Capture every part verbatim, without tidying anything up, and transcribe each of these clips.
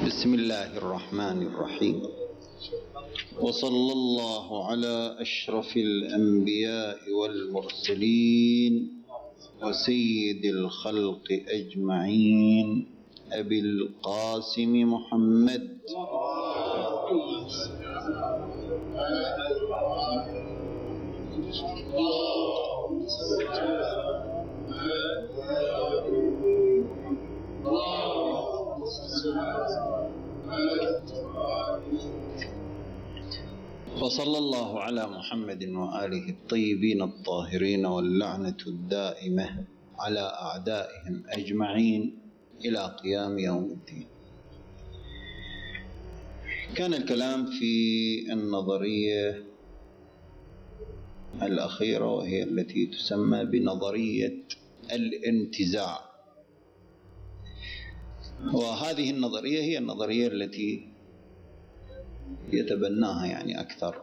بسم الله الرحمن الرحيم. وصلى الله على أشرف الأنبياء والمرسلين وسيد الخلق أجمعين أبي القاسم محمد وصلى الله على محمد وآله الطيبين الطاهرين واللعنة الدائمة على أعدائهم أجمعين إلى قيام يوم الدين. كان الكلام في النظرية الأخيرة وهي التي تسمى بنظرية الانتزاع، وهذه النظرية هي النظرية التي يتبناها يعني أكثر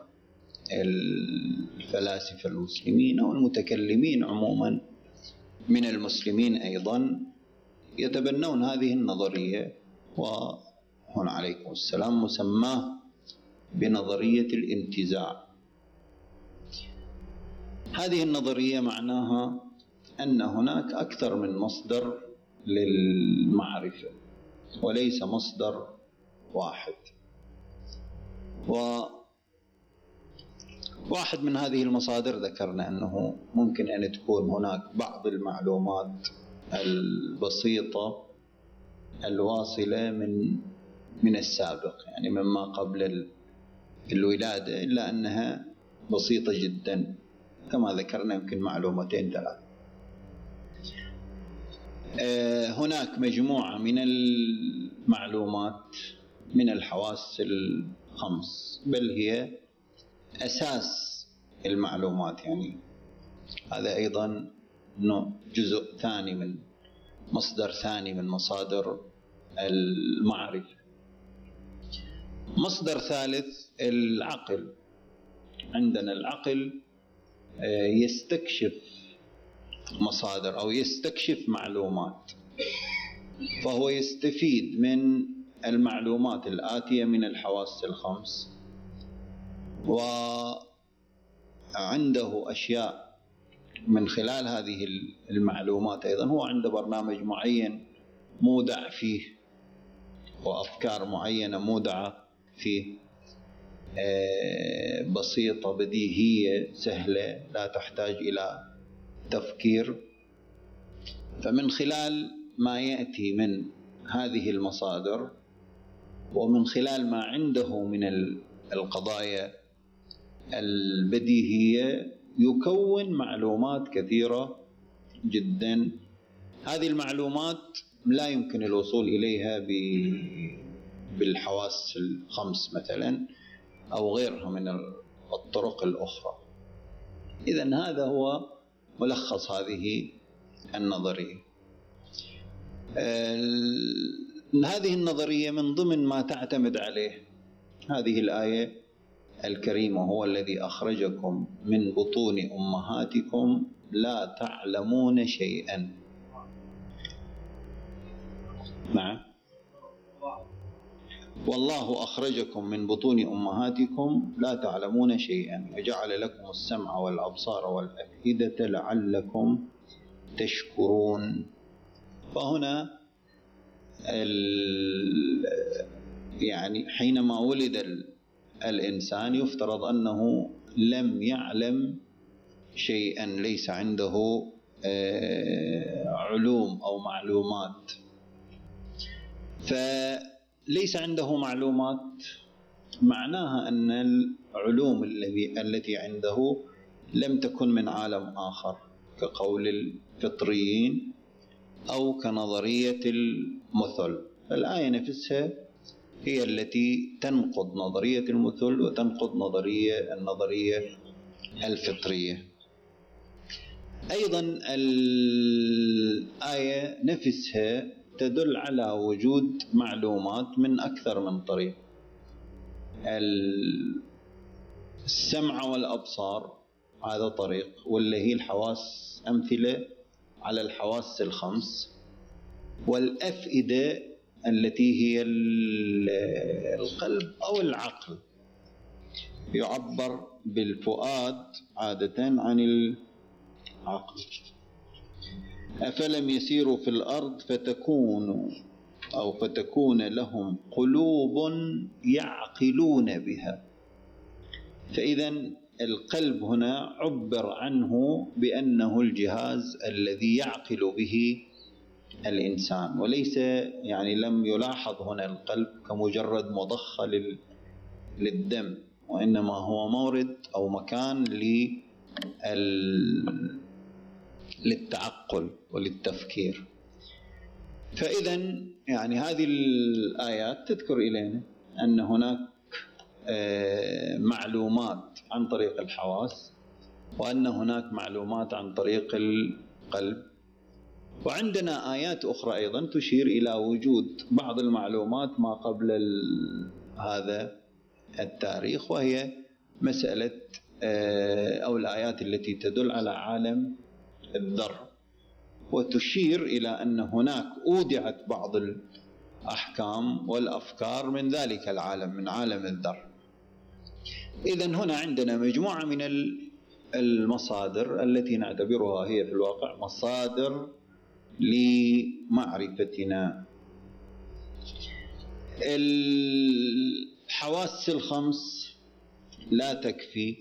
الفلاسفة المسلمين والمتكلمين عموما من المسلمين أيضا يتبنون هذه النظرية، وهنا عليكم السلام مسماه بنظرية الانتزاع. هذه النظرية معناها أن هناك أكثر من مصدر للمعرفة وليس مصدر واحد، وواحد من هذه المصادر ذكرنا أنه ممكن أن تكون هناك بعض المعلومات البسيطة الواصلة من من السابق، يعني مما قبل الولادة، إلا أنها بسيطة جدا كما ذكرنا يمكن معلومتين ثلاث. هناك مجموعة من المعلومات من الحواس الخمس، بل هي أساس المعلومات، يعني هذا أيضا جزء ثاني من مصدر ثاني من مصادر المعرفة. مصدر ثالث العقل. عندنا العقل يستكشف مصادر أو يستكشف معلومات، فهو يستفيد من المعلومات الآتية من الحواس الخمس، وعنده أشياء من خلال هذه المعلومات أيضا هو عنده برنامج معين مودع فيه وأفكار معينة مودعة فيه، بسيطة بديهية سهلة لا تحتاج إلى تفكير. فمن خلال ما يأتي من هذه المصادر ومن خلال ما عنده من القضايا البديهية يكون معلومات كثيرة جدا. هذه المعلومات لا يمكن الوصول إليها بالحواس الخمس مثلا أو غيرها من الطرق الأخرى. إذن هذا هو ملخص هذه النظرية. هذه النظرية من ضمن ما تعتمد عليه هذه الآية الكريمة: هو الذي أخرجكم من بطون أمهاتكم لا تعلمون شيئا. نعم، والله أخرجكم من بطون أمهاتكم لا تعلمون شيئا وجعل لكم السمع والأبصار والأفئدة لعلكم تشكرون. فهنا يعني حينما ولد الإنسان يفترض أنه لم يعلم شيئا، ليس عنده علوم أو معلومات. فليس عنده معلومات معناها أن العلوم التي عنده لم تكن من عالم آخر كقول الفطريين أو كنظرية المثل. الآية نفسها هي التي تنقض نظرية المثل وتنقض نظرية النظرية الفطرية. أيضا الآية نفسها تدل على وجود معلومات من أكثر من طريق. السمع والأبصار هذا طريق، واللي هي الحواس أمثلة على الحواس الخمس، والأفئدة التي هي القلب أو العقل. يعبر بالفؤاد عادة عن العقل. أفلم يسيروا في الأرض فتكون أو فتكون لهم قلوب يعقلون بها. فإذا القلب هنا عبر عنه بأنه الجهاز الذي يعقل به الإنسان، وليس يعني لم يلاحظ هنا القلب كمجرد مضخة للدم، وإنما هو مورد أو مكان للتعقل وللتفكير. فإذا يعني هذه الآيات تذكر إلينا أن هناك معلومات عن طريق الحواس، وأن هناك معلومات عن طريق القلب. وعندنا آيات أخرى أيضا تشير إلى وجود بعض المعلومات ما قبل هذا التاريخ، وهي مسألة أو الآيات التي تدل على عالم الذر، وتشير إلى أن هناك أودعت بعض الأحكام والأفكار من ذلك العالم، من عالم الذر. إذن هنا عندنا مجموعة من المصادر التي نعتبرها هي في الواقع مصادر لمعرفتنا. الحواس الخمس لا تكفي،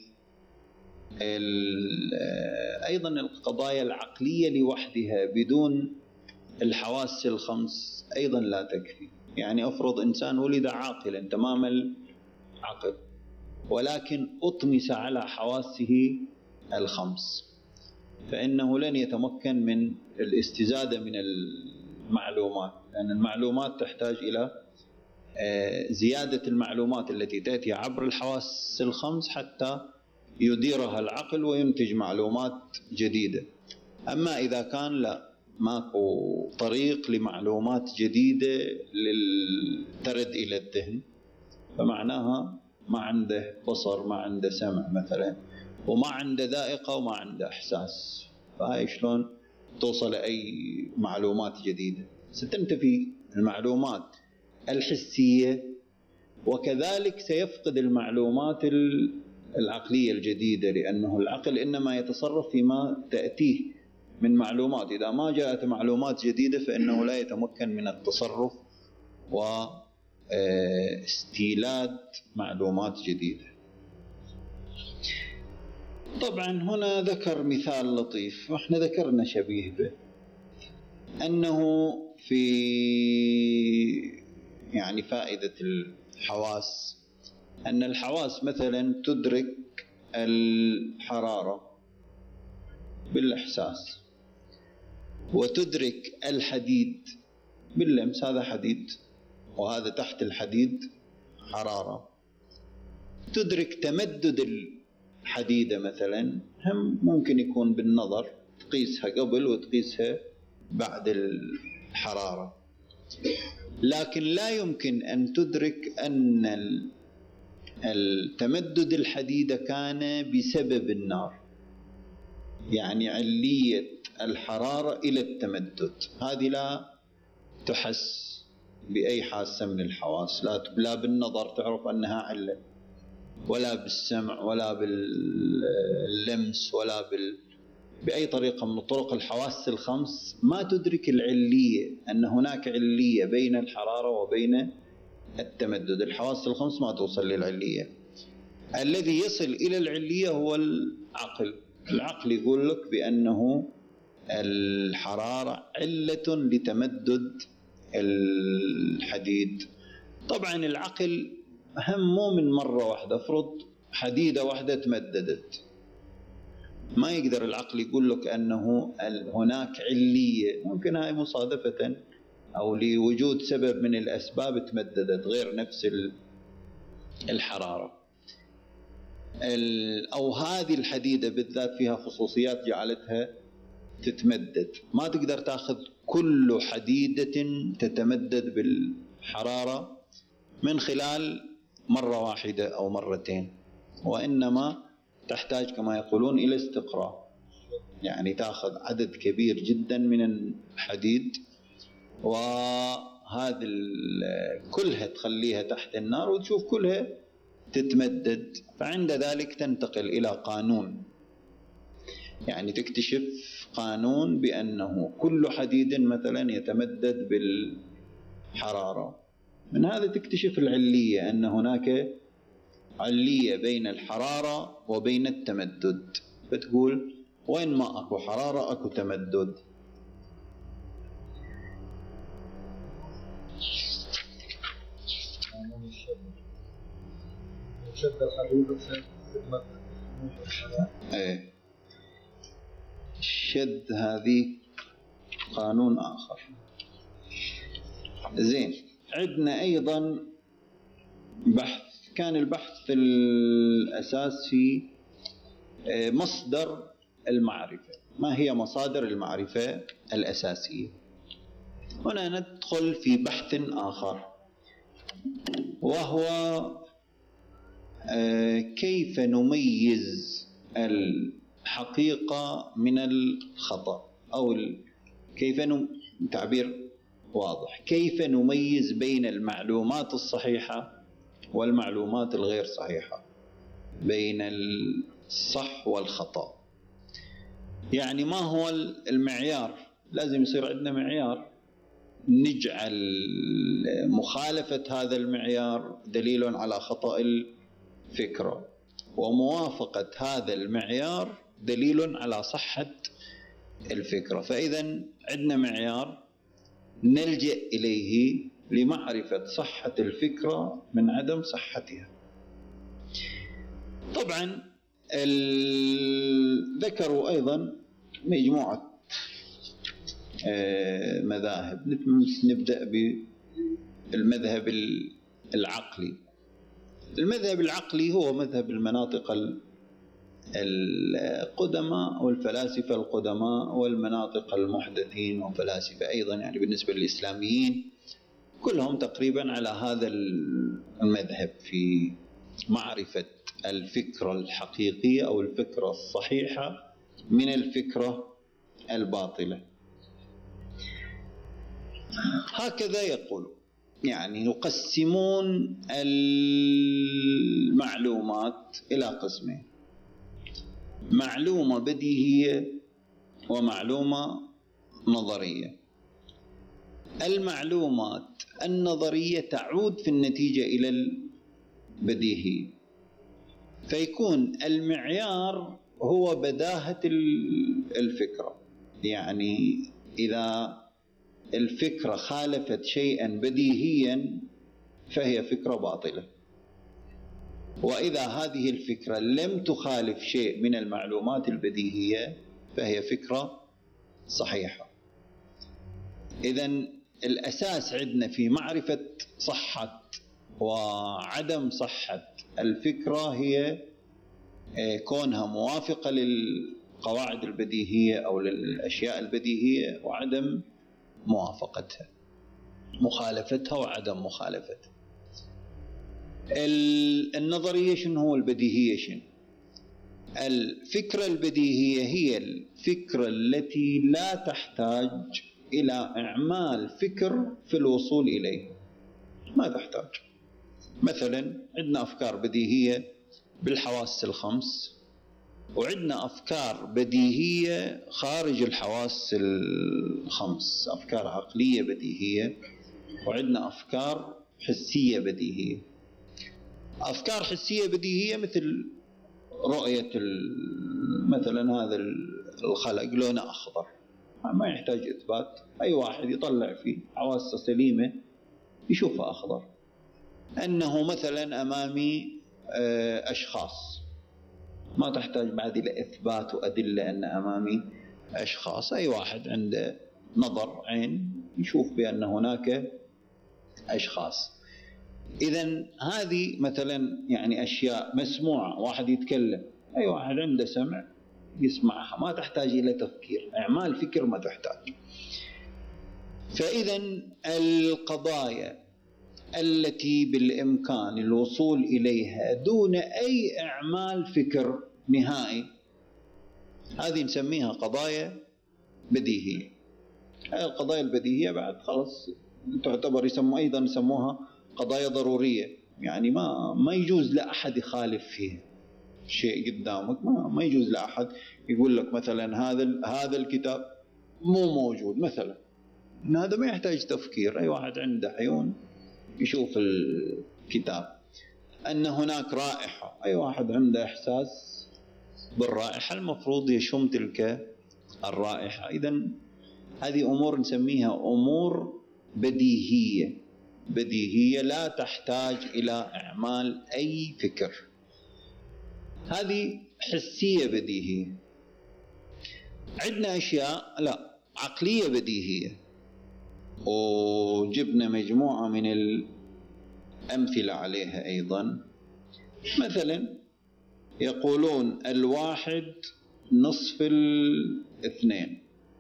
أيضا القضايا العقلية لوحدها بدون الحواس الخمس أيضا لا تكفي. يعني أفرض إنسان ولد عاقلا تمام العقل، ولكن أطمس على حواسه الخمس، فإنه لن يتمكن من الاستزادة من المعلومات، لأن المعلومات تحتاج إلى زيادة المعلومات التي تأتي عبر الحواس الخمس حتى يديرها العقل وينتج معلومات جديدة. أما إذا كان لا ماكو طريق لمعلومات جديدة ترد إلى الذهن، فمعناها ما عنده بصر، ما عنده سمع مثلا، وما عنده ذائقة، وما عنده إحساس، فهاي شلون توصل أي معلومات جديدة؟ ستنتفي المعلومات الحسية، وكذلك سيفقد المعلومات العقلية الجديدة، لأنه العقل إنما يتصرف فيما تأتيه من معلومات. إذا ما جاءت معلومات جديدة فإنه لا يتمكن من التصرف واستيلاد معلومات جديدة. طبعا هنا ذكر مثال لطيف، وإحنا ذكرنا شبيه به، أنه في يعني فائدة الحواس أن الحواس مثلا تدرك الحرارة بالإحساس، وتدرك الحديد باللمس، هذا حديد وهذا تحت الحديد حرارة. تدرك تمدد الحديدة مثلا، هم ممكن يكون بالنظر، تقيسها قبل وتقيسها بعد الحرارة، لكن لا يمكن أن تدرك أن التمدد الحديدة كان بسبب النار، يعني علية الحرارة إلى التمدد، هذه لا تحس بأي حاسة من الحواس، لا بالنظر تعرف أنها علة، ولا بالسمع، ولا باللمس، ولا بال... بأي طريقة من طرق الحواس الخمس ما تدرك العلية، أن هناك علية بين الحرارة وبين التمدد. الحواس الخمس ما توصل للعلية. الذي يصل إلى العلية هو العقل. العقل يقول لك بأنه الحرارة علة لتمدد الحديد. طبعا العقل هم مو من مرة واحدة، افرض حديدة واحدة تمددت، ما يقدر العقل يقول لك أنه هناك علية، ممكن هاي مصادفة أو لوجود سبب من الأسباب تمددت غير نفس الحرارة، أو هذه الحديدة بالذات فيها خصوصيات جعلتها تتمدد. ما تقدر تأخذ كل حديدة تتمدد بالحرارة من خلال مرة واحدة أو مرتين، وإنما تحتاج كما يقولون إلى استقراء، يعني تأخذ عدد كبير جدا من الحديد هذه كلها تخليها تحت النار وتشوف كلها تتمدد، فعند ذلك تنتقل إلى قانون، يعني تكتشف قانون بأنه كل حديد مثلا يتمدد بالحرارة. من هذا تكتشف العلية، أن هناك علية بين الحرارة وبين التمدد، فتقول وين ما أكو حرارة أكو تمدد. شد الحديد ايه الشد هذه قانون آخر. زين، عندنا أيضا بحث، كان البحث الأساس في مصدر المعرفة، ما هي مصادر المعرفة الأساسية. هنا ندخل في بحث آخر، وهو كيف نميز الحقيقة من الخطأ، أو كيف نم... تعبير واضح، كيف نميز بين المعلومات الصحيحة والمعلومات الغير صحيحة، بين الصح والخطأ. يعني ما هو المعيار؟ لازم يصير عندنا معيار نجعل مخالفة هذا المعيار دليل على خطأ الفكرة، وموافقة هذا المعيار دليل على صحة الفكرة. فإذا عندنا معيار نلجأ إليه لمعرفة صحة الفكرة من عدم صحتها. طبعا ذكروا أيضا مجموعة مذاهب، نبدأ بالمذهب العقلي. المذهب العقلي هو مذهب المناطق القدماء والفلاسفة القدماء والمناطق المحدثين وفلاسفة أيضا، يعني بالنسبة للإسلاميين كلهم تقريبا على هذا المذهب في معرفة الفكرة الحقيقية أو الفكرة الصحيحة من الفكرة الباطلة. هكذا يقول، يعني يقسمون المعلومات إلى قسمين: معلومة بديهية ومعلومة نظرية. المعلومات النظرية تعود في النتيجة إلى البديهية، فيكون المعيار هو بداهة الفكرة، يعني إذا الفكرة خالفت شيئا بديهيا فهي فكرة باطلة، وإذا هذه الفكرة لم تخالف شيء من المعلومات البديهية فهي فكرة صحيحة. إذن الأساس عندنا في معرفة صحة وعدم صحة الفكرة هي كونها موافقة للقواعد البديهية أو للأشياء البديهية وعدم موافقتها، مخالفتها وعدم مخالفتها. النظرية شنو هو البديهية؟ شنو الفكرة البديهية؟ هي الفكرة التي لا تحتاج إلى إعمال فكر في الوصول إليه، ما تحتاج. مثلا عندنا أفكار بديهية بالحواس الخمس، وعندنا أفكار بديهية خارج الحواس الخمس، أفكار عقلية بديهية، وعندنا أفكار حسية بديهية. أفكار حسية بديهية مثل رؤية مثلا هذا الخلق لونه أخضر، ما يحتاج إثبات، أي واحد يطلع فيه حواسه سليمة يشوفه أخضر. أنه مثلا أمامي أشخاص، ما تحتاج بعد إلى إثبات وأدلة أن أمامي أشخاص، أي واحد عنده نظر عين يشوف بأن هناك أشخاص. إذن هذه مثلا يعني أشياء مسموعة، واحد يتكلم، أي واحد عنده سمع يسمعها، ما تحتاج إلى تفكير، إعمال فكر ما تحتاج. فإذن القضايا التي بالإمكان الوصول إليها دون أي إعمال فكر نهائي هذه نسميها قضايا بديهية. هذه القضايا البديهية بعد خلص تعتبر يسموا أيضا يسموها قضايا ضرورية، يعني ما ما يجوز لأحد يخالف فيها. شيء قدامك ما ما يجوز لأحد يقول لك مثلا هذا هذا الكتاب مو موجود مثلا، إن هذا ما يحتاج تفكير، أي واحد عنده عيون يشوف الكتاب. أن هناك رائحة، أي واحد عنده إحساس بالرائحة المفروض يشم تلك الرائحة. إذن هذه أمور نسميها أمور بديهية، بديهية لا تحتاج إلى إعمال أي فكر. هذه حسية بديهية. عندنا أشياء لا عقلية بديهية، وجبنا مجموعة من الأمثلة عليها أيضا. مثلا يقولون الواحد نصف الاثنين،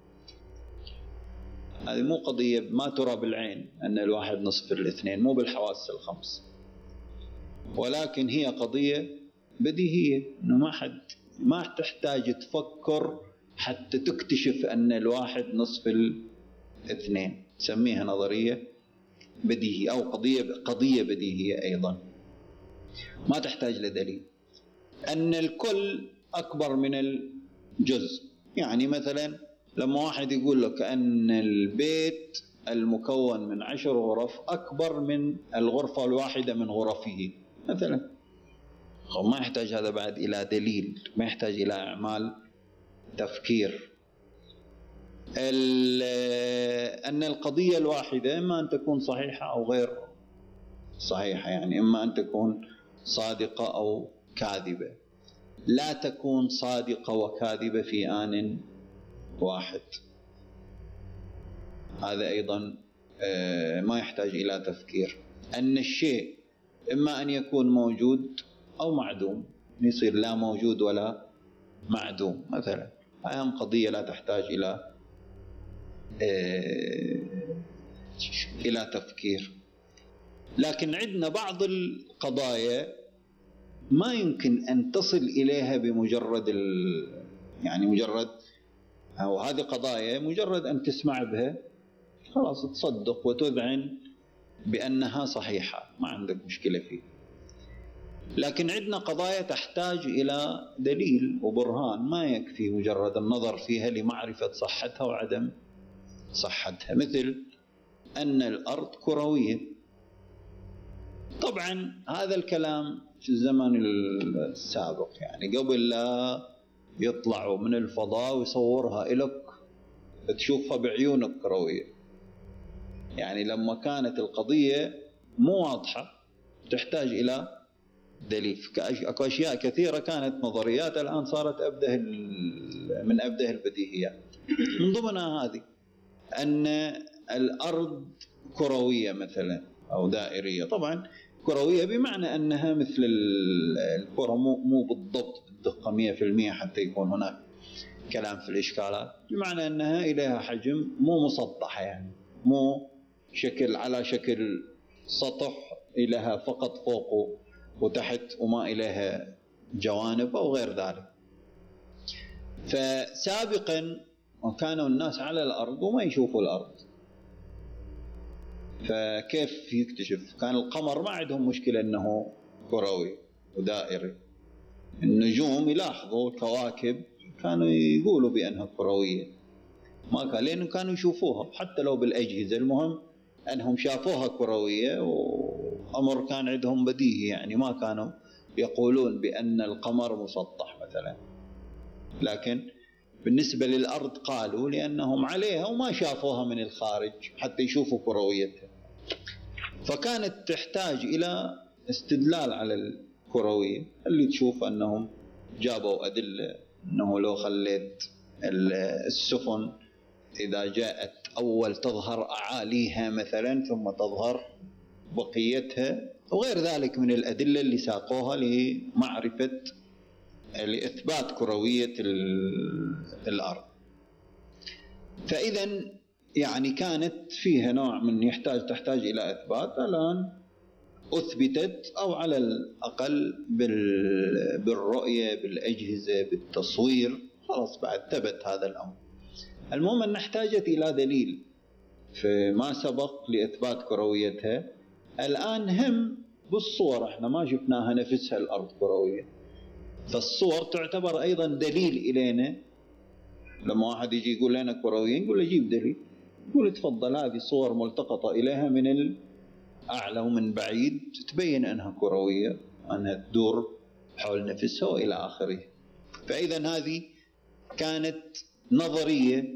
هذه مو قضية ما ترى بالعين أن الواحد نصف الاثنين، مو بالحواس الخمس، ولكن هي قضية بديهية، إنه ما حد ما تحتاج تفكر حتى تكتشف أن الواحد نصف الاثنين. سميها نظرية بديهية أو قضية قضية بديهية أيضا، ما تحتاج لدليل. أن الكل أكبر من الجزء، يعني مثلا لما واحد يقول لك أن البيت المكون من عشر غرف أكبر من الغرفة الواحدة من غرفه مثلا، ما يحتاج هذا بعد إلى دليل، ما يحتاج إلى أعمال تفكير. أن القضية الواحدة إما أن تكون صحيحة أو غير صحيحة، يعني إما أن تكون صادقة أو كاذبة، لا تكون صادقة وكاذبة في آن واحد. هذا أيضا ما يحتاج إلى تفكير. أن الشيء إما أن يكون موجود أو معدوم، يصير لا موجود ولا معدوم مثلا، أهم قضية لا تحتاج إلى إلى تفكير. لكن عندنا بعض القضايا ما يمكن أن تصل إليها بمجرد ال... يعني مجرد أو هذه قضايا مجرد أن تسمع بها خلاص تصدق وتذعن بأنها صحيحة، ما عندك مشكلة فيه. لكن عندنا قضايا تحتاج إلى دليل وبرهان، ما يكفي مجرد النظر فيها لمعرفة صحتها وعدم صحتها. مثل أن الأرض كروية. طبعا هذا الكلام في الزمن السابق، يعني قبل لا يطلعوا من الفضاء ويصورها إلك تشوفها بعيونك كروية، يعني لما كانت القضية مو واضحة تحتاج إلى دليل. أكو أشياء كثيرة كانت نظريات الآن صارت أبده من أبده البديهيات، من ضمنها هذه أن الأرض كروية مثلا أو دائرية. طبعا كروية بمعنى أنها مثل الكرة، مو بالضبط بالدقة مئة بالمئة حتى يكون هناك كلام في الإشكالات، بمعنى أنها إليها حجم مو مسطحة، يعني مو شكل على شكل سطح إليها فقط فوق وتحت وما إليها جوانب أو غير ذلك. فسابقا وكانوا الناس على الأرض وما يشوفوا الأرض، فكيف يكتشف؟ كان القمر ما عندهم مشكلة أنه كروي ودائري، النجوم يلاحظوا الكواكب كانوا يقولوا بأنها كروية، ما كان لأنه كانوا يشوفوها حتى لو بالأجهزة، المهم أنهم شافوها كروية وأمر كان عندهم بديهي، يعني ما كانوا يقولون بأن القمر مسطح مثلا. لكن بالنسبة للأرض قالوا لأنهم عليها وما شافوها من الخارج حتى يشوفوا كرويتها، فكانت تحتاج إلى استدلال على الكروية، اللي تشوف أنهم جابوا أدلة أنه لو خليت السفن إذا جاءت أول تظهر أعاليها مثلا ثم تظهر بقيتها وغير ذلك من الأدلة اللي ساقوها لمعرفة لإثبات كروية الأرض. فإذا يعني كانت فيها نوع من يحتاج تحتاج إلى إثبات، الآن أثبتت أو على الأقل بالرؤية بالأجهزة بالتصوير، خلاص بعد ثبت هذا الأمر. المهم أن احتاجت إلى دليل، فما سبق لإثبات كرويتها. الآن هم بالصور احنا ما شفناها نفسها الأرض كروية، فالصور تعتبر أيضا دليل إلينا. لما واحد يجي يقول لنا كروية نقول له جيب دليل، يقول تفضل هذه صور ملتقطة إليها من الأعلى ومن بعيد تبين أنها كروية، أنها تدور حول نفسها وإلى آخره. فإذا هذه كانت نظرية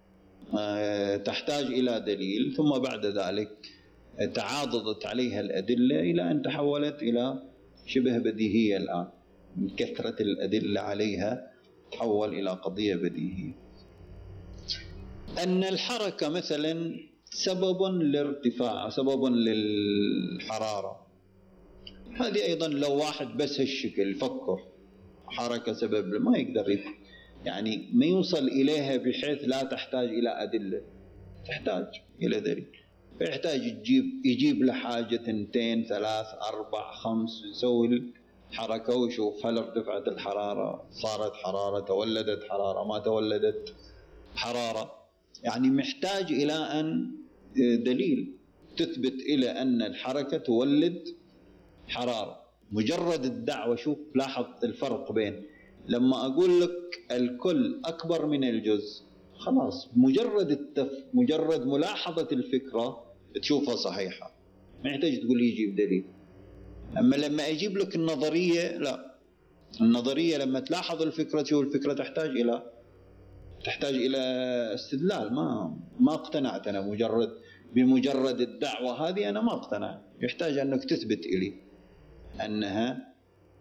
تحتاج إلى دليل، ثم بعد ذلك تعاضدت عليها الأدلة إلى أن تحولت إلى شبه بديهية. الآن من كثرة الأدلة عليها تحول إلى قضية بديهية. أن الحركة مثلا سبب للارتفاع، سبب للحرارة، هذه أيضا لو واحد بس هالشكل يفكر حركة سبب ما يقدر يعني ما يوصل إليها بحيث لا تحتاج إلى أدلة، تحتاج إلى دليل. فيحتاج يجيب يجيب له حاجة اثنتين ثلاث أربع خمس، يسوي الحركة ويشوف هل ارتفعت الحرارة، صارت حرارة، تولدت حرارة، ما تولدت حرارة. يعني محتاج إلى أن دليل تثبت إلى أن الحركة تولد حرارة. مجرد الدعوة، شوف لاحظ الفرق بين لما أقول لك الكل أكبر من الجزء، خلاص مجرد التف مجرد ملاحظة الفكرة تشوفها صحيحة، ما يحتاج تقول لي يجيب دليل. أما لما أجيب لك النظرية لا، النظرية لما تلاحظ الفكرة تشوف الفكرة تحتاج إلى تحتاج إلى استدلال. ما ما اقتنعت أنا مجرد بمجرد الدعوة هذه، أنا ما اقتنعت، يحتاج أنك تثبت إلي أنها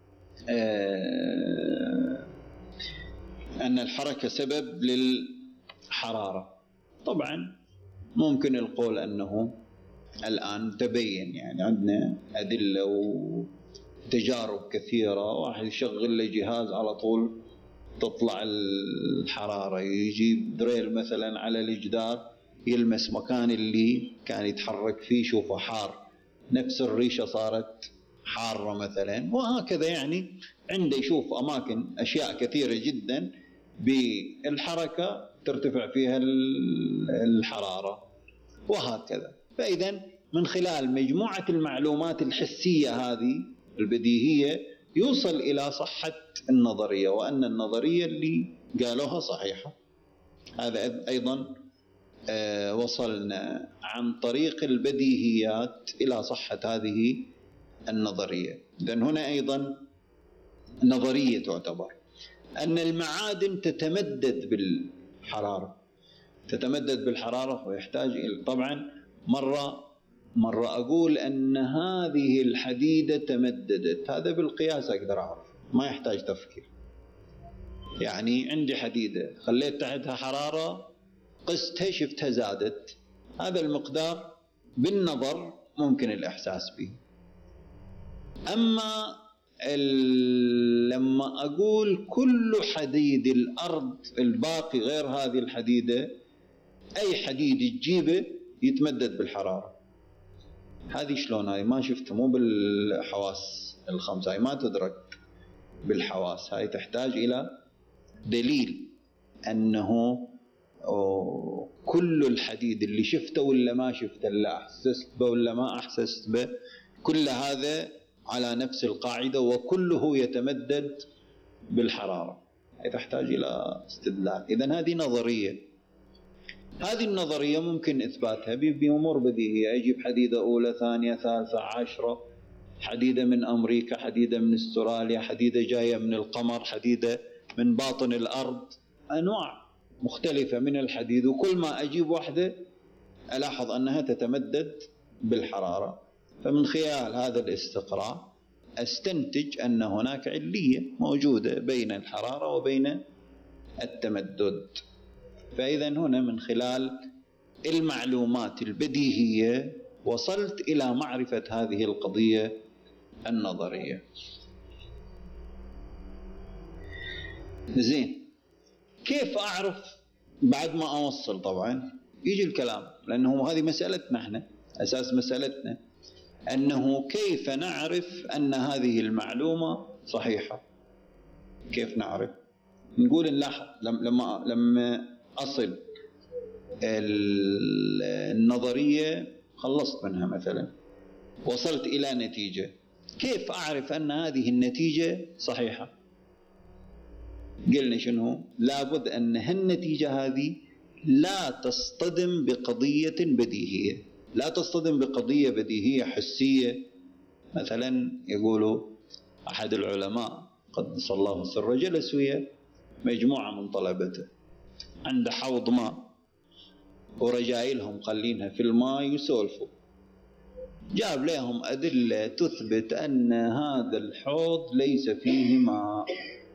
آه أن الحركة سبب للحرارة. طبعا ممكن القول أنه الآن تبين، يعني عندنا أدلة وتجارب كثيرة، واحد يشغل له جهاز على طول تطلع الحرارة، يجي دريل مثلا على الجدار يلمس مكان اللي كان يتحرك فيه شوفه حار، نفس الريشة صارت حارة مثلا، وهكذا. يعني عنده يشوف أماكن أشياء كثيرة جدا بالحركة ترتفع فيها الحرارة وهكذا. فإذا من خلال مجموعة المعلومات الحسية هذه البديهية يوصل إلى صحة النظرية، وأن النظرية اللي قالوها صحيحة. هذا أيضا وصلنا عن طريق البديهيات إلى صحة هذه النظرية. لأن هنا أيضا نظرية تعتبر أن المعادن تتمدد بالحرارة، تتمدد بالحرارة ويحتاج إلى، طبعا مرة مرة أقول أن هذه الحديدة تمددت، هذا بالقياس أقدر أعرف، ما يحتاج تفكير. يعني عندي حديدة خليت تحتها حرارة، قستها شفتها زادت، هذا المقدار بالنظر ممكن الإحساس به. أما لما أقول كل حديد الأرض الباقي غير هذه الحديدة، أي حديد تجيبه يتمدد بالحرارة، هذه شلون؟ هاي ما شفتها، مو بالحواس الخمسة، هاي ما تدرك بالحواس، هاي تحتاج إلى دليل أنه كل الحديد اللي شفته ولا ما شفته، اللي أحسست به ولا ما أحسست به، كل هذا على نفس القاعدة وكله يتمدد بالحرارة، هاي تحتاج إلى استدلال. إذن هذه نظرية، هذه النظرية ممكن إثباتها بأمور بديهية. أجيب حديدة أولى ثانية ثالثة عشرة، حديدة من أمريكا، حديدة من استراليا، حديدة جاية من القمر، حديدة من باطن الأرض، أنواع مختلفة من الحديد، وكل ما أجيب واحدة ألاحظ أنها تتمدد بالحرارة. فمن خلال هذا الاستقراء أستنتج أن هناك علية موجودة بين الحرارة وبين التمدد. فإذا هنا من خلال المعلومات البديهية وصلت إلى معرفة هذه القضية النظرية. زين، كيف أعرف بعد ما أوصل؟ طبعا يجي الكلام، لأنه هذه مسألتنا احنا، أساس مسألتنا أنه كيف نعرف أن هذه المعلومة صحيحة. كيف نعرف؟ نقول نلاحظ لما لما أصل النظرية خلصت منها مثلا، وصلت إلى نتيجة، كيف أعرف أن هذه النتيجة صحيحة؟ قلنا شنو؟ لابد أن هالنتيجة هذه لا تصطدم بقضية بديهية، لا تصطدم بقضية بديهية حسية. مثلا يقولوا أحد العلماء قدس الله سره جلس ويا مجموعة من طلبته عند حوض ماء ورجايلهم خلينها في الماء يسولفوا، جاب لهم أدلة تثبت أن هذا الحوض ليس فيه ماء،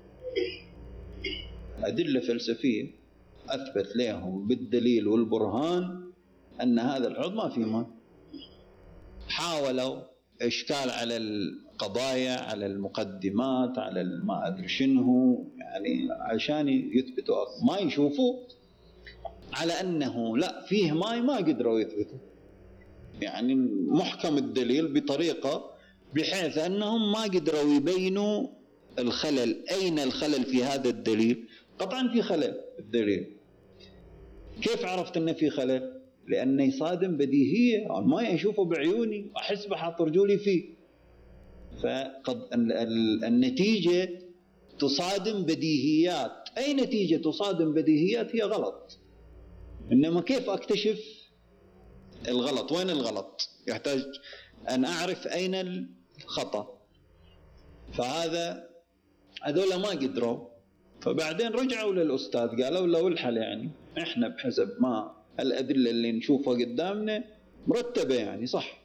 أدلة فلسفية أثبت لهم بالدليل والبرهان أن هذا الحوض ما فيه ماء. حاولوا إشكال على القضايا، على المقدمات، على ما أدري شنو، يعني عشان يثبتوا ما يشوفوا على أنه لا فيه ماء، ما قدروا يثبتوا، يعني محكم الدليل بطريقة بحيث أنهم ما قدروا يبينوا الخلل. أين الخلل في هذا الدليل؟ قطعا في خلل الدليل. كيف عرفت أنه في خلل؟ لأنه يصادم بديهية، ما أشوفه بعيوني، أحس بحط رجولي فيه. فقد النتيجة تصادم بديهيات، أي نتيجة تصادم بديهيات هي غلط. إنما كيف أكتشف الغلط؟ وين الغلط؟ يحتاج أن أعرف أين الخطأ. فهذا هذولا ما قدروا، فبعدين رجعوا للأستاذ قالوا له الحل يعني إحنا بحسب ما الأدلة اللي نشوفها قدامنا مرتبة يعني صح،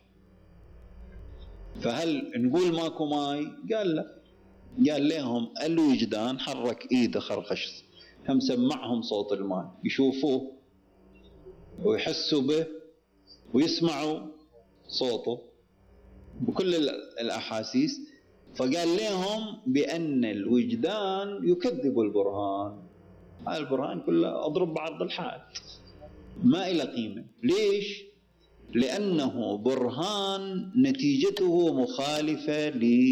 فهل نقول ماكو ماي؟ قال لا. قال لهم الوجدان حرك إيده خرخش، هم سمعهم صوت الماء، يشوفوه ويحسوا به ويسمعوا صوته بكل الأحاسيس. فقال لهم بأن الوجدان يكذب البرهان، هذا البرهان كله أضرب بعرض الحائط ما إلى قيمة. ليش؟ لأنه برهان نتيجته مخالفة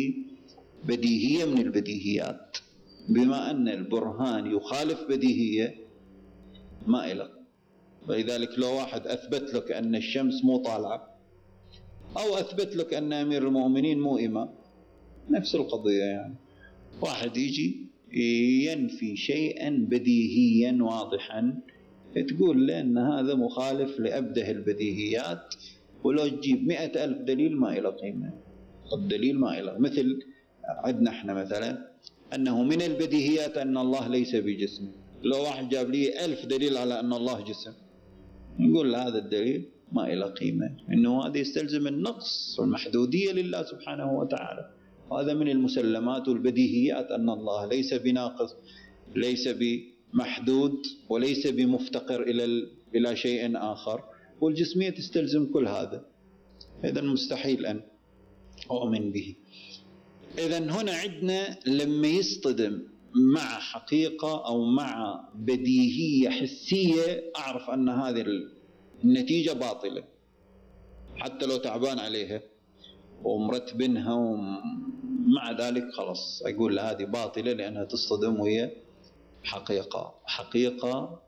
لبديهية من البديهيات، بما أن البرهان يخالف بديهية ما إلى. فلذلك لو واحد أثبت لك أن الشمس مو طالعة، أو أثبت لك أن أمير المؤمنين مو إمام، نفس القضية يعني. واحد يجي ينفي شيئا بديهيا واضحا، تقول له أن هذا مخالف لأبده البديهيات، ولو تجيب مئة ألف دليل ما إلى قيمة، الدليل ما إلى. مثل عندنا احنا مثلا أنه من البديهيات أن الله ليس بجسم، لو واحد جاب لي ألف دليل على أن الله جسم، نقول هذا الدليل ما إلى قيمة، إنه هذا يستلزم النقص والمحدودية لله سبحانه وتعالى. وهذا من المسلمات والبديهيات أن الله ليس بناقص، ليس بمحدود، وليس بمفتقر إلى إلى شيء آخر، والجسمية تستلزم كل هذا، إذن مستحيل أن أؤمن به. إذن هنا عندنا لما يصطدم مع حقيقة أو مع بديهية حسية أعرف أن هذه النتيجة باطلة، حتى لو تعبان عليها ومرتبنها، ومع ذلك خلاص أقول هذه باطلة لأنها تصطدم وهي حقيقة حقيقة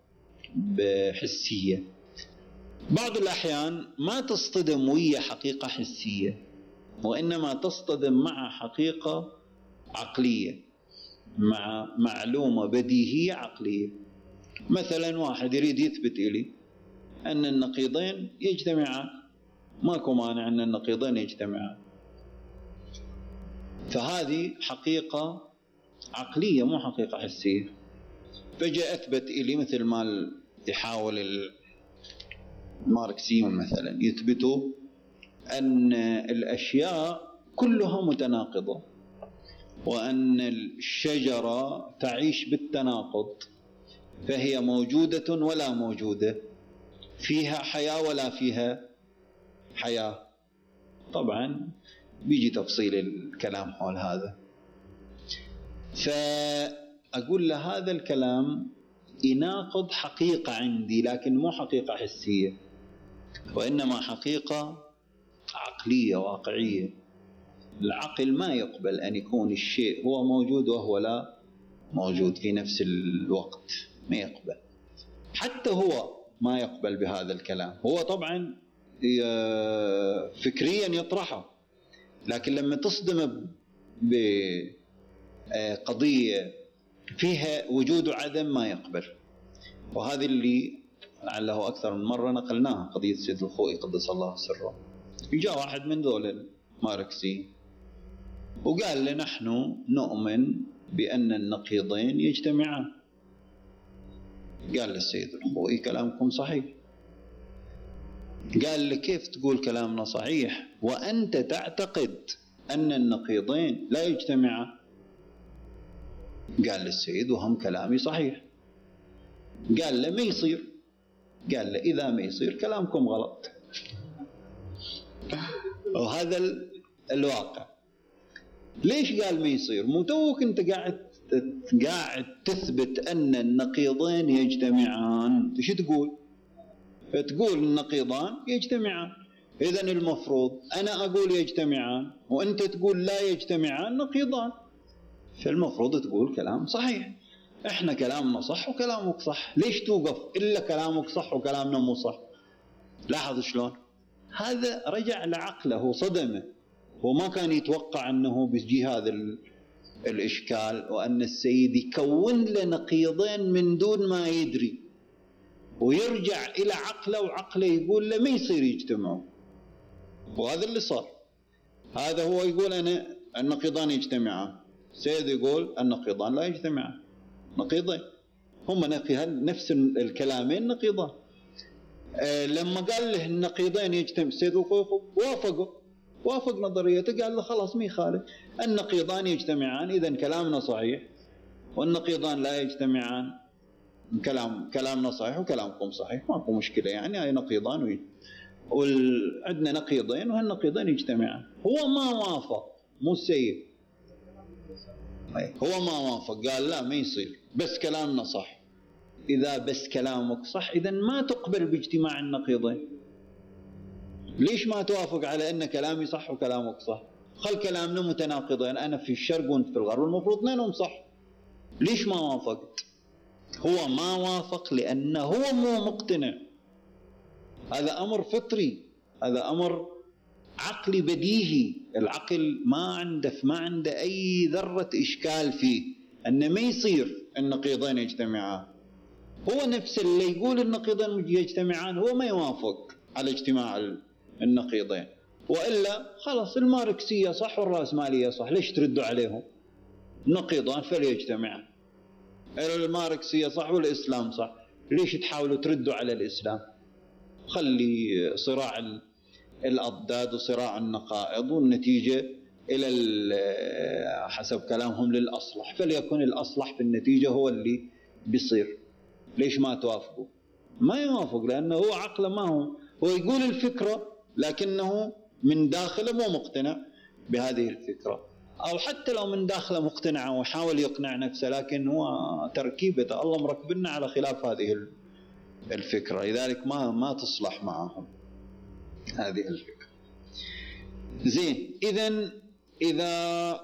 بحسية. بعض الأحيان ما تصطدم وهي حقيقة حسية، وإنما تصطدم مع حقيقة عقلية، مع معلومة بديهية عقلية. مثلا واحد يريد يثبت لي أن النقيضين يجتمعان، ماكو مانع أن النقيضين يجتمعان، فهذه حقيقة عقلية مو حقيقة حسية. فجاء أثبت لي مثل ما يحاول الماركسيون مثلا يثبتوا أن الأشياء كلها متناقضة، وأن الشجرة تعيش بالتناقض، فهي موجودة ولا موجودة، فيها حياة ولا فيها حياة. طبعا بيجي تفصيل الكلام حول هذا. فأقول له هذا الكلام يناقض حقيقة عندي، لكن مو حقيقة حسية، وإنما حقيقة عقلية واقعية. العقل ما يقبل أن يكون الشيء هو موجود وهو لا موجود في نفس الوقت، ما يقبل. حتى هو ما يقبل بهذا الكلام. هو طبعا فكريا يطرحه، لكن لما تصدم بقضية فيها وجود وعدم ما يقبل. وهذه اللي لعله أكثر من مرة نقلناها، قضية سيد الخوئي قدس الله سره. جاء واحد من ذول الماركسيين وقال لنا نحن نؤمن بأن النقيضين يجتمعان. قال للسيد الخوئي كلامكم صحيح. قال لي كيف تقول كلامنا صحيح وأنت تعتقد أن النقيضين لا يجتمعان؟ قال للسيد وهم كلامي صحيح. قال له ما يصير. قال له إذا ما يصير كلامكم غلط. وهذا الواقع. ليش قال ما يصير؟ مو توك انت قاعد قاعد تثبت أن النقيضين يجتمعان. ايش تقول؟ تقول النقيضان يجتمعان، إذن المفروض أنا أقول يجتمعان وأنت تقول لا يجتمعان نقيضان، فالمفروض تقول كلام صحيح. إحنا كلامنا صح وكلامك صح، ليش توقف إلا كلامك صح وكلامنا مو صح؟ لاحظ شلون هذا رجع لعقله، صدمه. هو ما كان يتوقع أنه بيجي هذا الإشكال، وأن السيد يكون له نقيضين من دون ما يدري، ويرجع إلى عقله وعقله يقول له ما يصير يجتمعوا. وهذا اللي صار. هذا هو يقول أنا النقيضان يجتمعان، سيد يقول النقيضان لا يجتمعان. نقيضين هم نفس الكلامين نقيضان. أه لما قال له النقيضين يجتمع سيد وافقوا وافق نظريته، قال له خلاص ما يخالف، النقيضان يجتمعان إذن كلامنا صحيح، والنقيضان لا يجتمعان كلام كلامنا صحيح وكلامكم صحيح، ماكو مشكلة. يعني هاي نقيضان وعندنا نقيضين وهالنقيضين يجتمعان. هو ما وافق، مو السيد، هو ما وافق، قال لا ما يصير، بس كلامنا صح. إذا بس كلامك صح إذن ما تقبل باجتماع النقيضين. ليش ما توافق على أن كلامي صح وكلامك صح؟ خل كلامنا متناقضين، أنا في الشرق وأنت في الغرب، المفروض اثنينهم صح. ليش ما وافقت؟ هو ما وافق لأنه هو مو مقتنع. هذا أمر فطري، هذا أمر عقلي بديهي. العقل ما عنده ما عنده أي ذرة إشكال فيه أن ما يصير النقيضين يجتمعان. هو نفس اللي يقول النقيضين يجتمعان هو ما يوافق على اجتماع النقيضين، وإلا خلاص الماركسية صح والرأسمالية صح، ليش تردوا عليهم؟ نقيضان فليجتمعان. الماركسية صح والإسلام صح، ليش تحاولوا تردوا على الإسلام؟ خلي صراع الأضداد وصراع النقائض والنتيجة إلى حسب كلامهم للأصلح، فليكن الأصلح في النتيجة هو اللي بيصير. ليش ما توافقوا؟ ما يوافق لأنه هو عقله ما هو هو يقول الفكرة لكنه من داخله مو مقتنع بهذه الفكرة، أو حتى لو من داخله مقتنع وحاول يقنع نفسه لكن هو تركيبته الله مركبنا على خلاف هذه الفكرة، لذلك ما ما تصلح معهم هذه الفكرة. زين، إذن إذا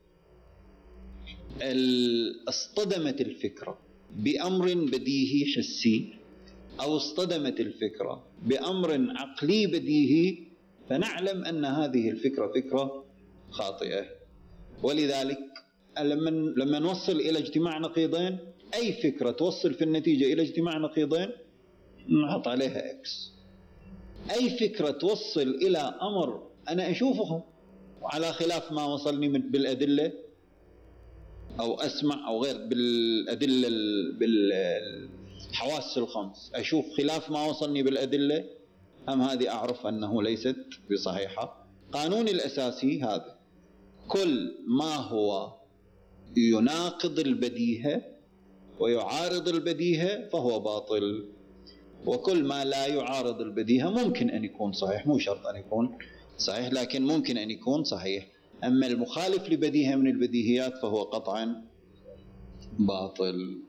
اصطدمت الفكرة بأمر بديهي حسي أو اصطدمت الفكرة بأمر عقلي بديهي، فنعلم أن هذه الفكرة فكرة خاطئة. ولذلك لما لما نوصل إلى اجتماع نقيضين، أي فكرة توصل في النتيجة إلى اجتماع نقيضين نحط عليها إكس. أي فكرة توصل إلى أمر أنا أشوفه على خلاف ما وصلني من بالأدلة أو أسمع أو غير بالأدلة بالحواس الخمس، أشوف خلاف ما وصلني بالأدلة، هم هذه أعرف أنه ليست بصحيحة. قانوني الأساسي هذا، كل ما هو يناقض البديهة ويعارض البديهة فهو باطل، وكل ما لا يعارض البديهة ممكن أن يكون صحيح، مو شرط أن يكون صحيح لكن ممكن أن يكون صحيح. أما المخالف لبديهة من البديهيات فهو قطعا باطل.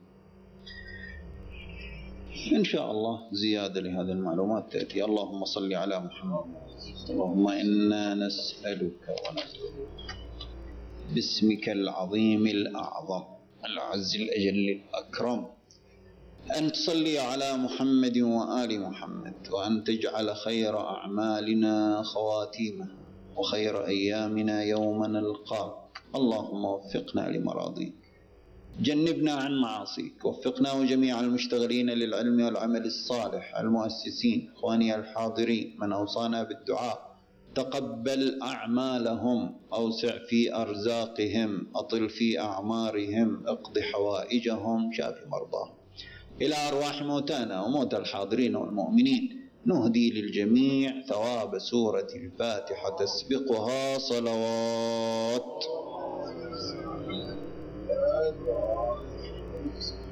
إن شاء الله زيادة لهذه المعلومات تأتي. اللهم صل على محمد. اللهم إنا نسألك ونسألك باسمك العظيم الأعظم العز الأجل الأكرم أن تصلي على محمد وآل محمد، وأن تجعل خير أعمالنا خواتيمها، وخير أيامنا يوم نلقاك. اللهم وفقنا لمراضيك، جنبنا عن معاصيك، وفقنا وجميع المشتغلين للعلم والعمل الصالح، المؤسسين، إخواني الحاضرين، من أوصانا بالدعاء، تقبل أعمالهم، أوسع في أرزاقهم، أطل في أعمارهم، اقض حوائجهم، شاف مرضاهم. إلى أرواح موتانا وموتى الحاضرين والمؤمنين نهدي للجميع ثواب سورة الفاتحة تسبقها صلوات.